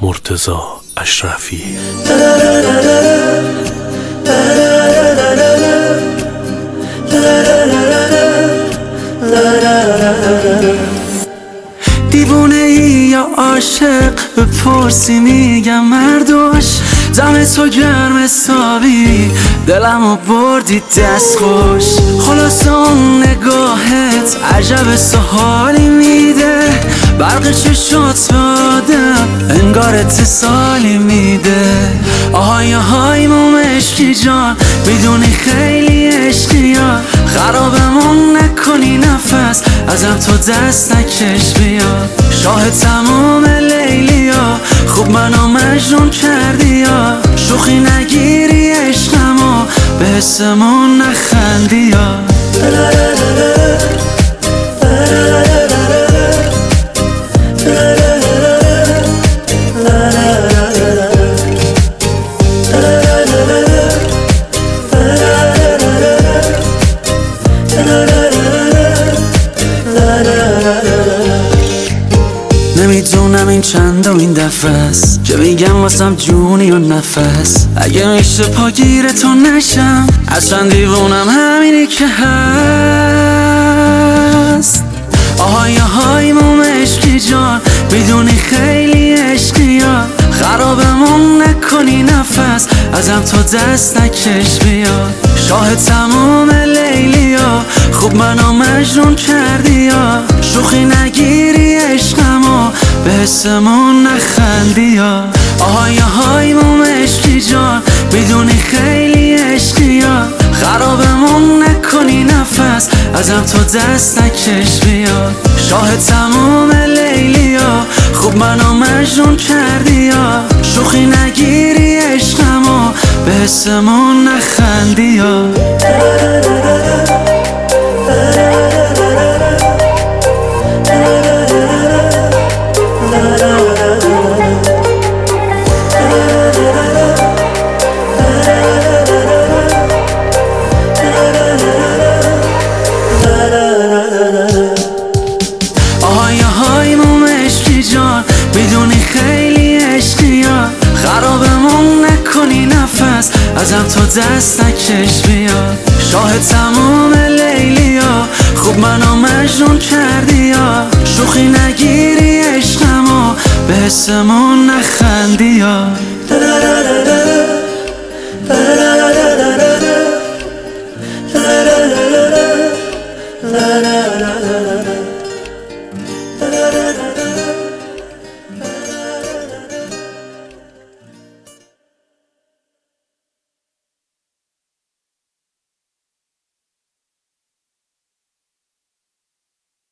مرتضی اشرفی. دیوونه ای یا عاشق بپرسی میگم مردوش، دم تو گرم حسابی دلمو بردی دست خوش. خلاص اون نگاهت عجب سحالی میده، برق چشات به آدم انگار اتصالی میده. آهای آهای مومشکی جان میدونی خیلی عشقی ها، خرابمون نکنی نفس ازم تو دست نکش بیاد. شاه تمام لیلی ها خوب منو مجنون کردی ها، شوخی نگیری عشقمو به حسمون نخندی ها. نمیدونم این چندمین دفعه است که میگم واسم جونی و نفس، اگه میشه پاگیر تو نشم اصلا دیوونم همینی که هست. آهای آهای مومشکی جان میدونی خیلی عشقی ها، خرابمون نکنی نفس ازم تو دست نکش بیاد. شاه تمام لیلی ها خوب منو مجنون کردی ها، شوخی نگیری عشقمو به حسمون نخندی ها. آهای آهای مومشکی جان میدونی خیلی عشقی ها، خرابمون نکنی نفس ازم تو دست نکش بیاد. شاه تمام لیلی ها خوب منو مجنون کردی ها، شوخی نگیری عشقمو به حسمون نخندی ها. آهای آهای مومشکی جان میدونی خیلی عشقی ها، خرابمون نکنی نفس ازم تو دست نکش بیاد. شاه تمام لیلی ها خوب منو مجنون کردی ها، شوخی نگیری عشقمو به حسمون نخندی ها.